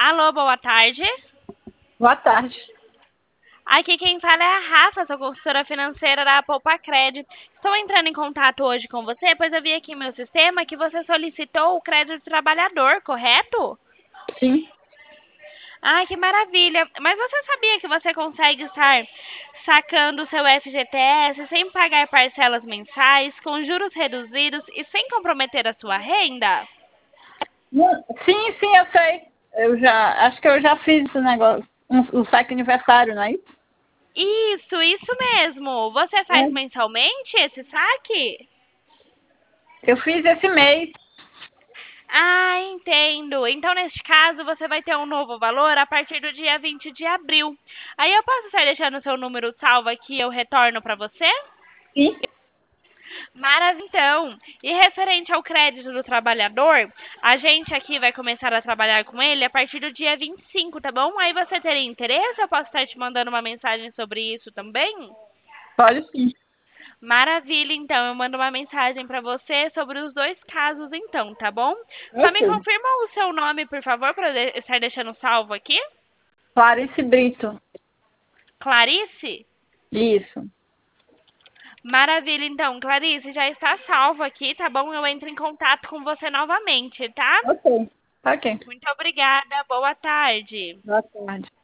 Alô, boa tarde. Boa tarde. Aqui quem fala é a Rafa, sou consultora financeira da Poupa Crédito. Estou entrando em contato hoje com você, pois eu vi aqui no meu sistema que você solicitou o crédito trabalhador, correto? Sim, Ah, que maravilha! Mas você sabia que você consegue estar sacando o seu FGTS sem pagar parcelas mensais, com juros reduzidos e sem comprometer a sua renda? sim, eu sei. Acho que eu já fiz esse negócio, o saque aniversário, não é isso? Isso mesmo! Você faz É. mensalmente esse saque? Eu fiz esse mês. Ah, entendo. Então, neste caso, você vai ter um novo valor a partir do dia 20 de abril. Aí eu posso estar deixando o seu número salvo aqui, eu retorno para você? Sim. Maravilha, então. E referente ao crédito do trabalhador, a gente aqui vai começar a trabalhar com ele a partir do dia 25, tá bom? Aí você teria interesse? Eu posso estar te mandando uma mensagem sobre isso também? Pode sim. Maravilha, então. Eu mando uma mensagem para você sobre os dois casos, então, tá bom? Só me Ok. confirma o seu nome, por favor, para eu estar deixando salvo aqui. Clarice Brito. Clarice? Isso. Maravilha, então. Clarice, já está salvo aqui, tá bom? Eu entro em contato com você novamente, tá? Ok. Ok. Muito obrigada. Boa tarde. Boa tarde.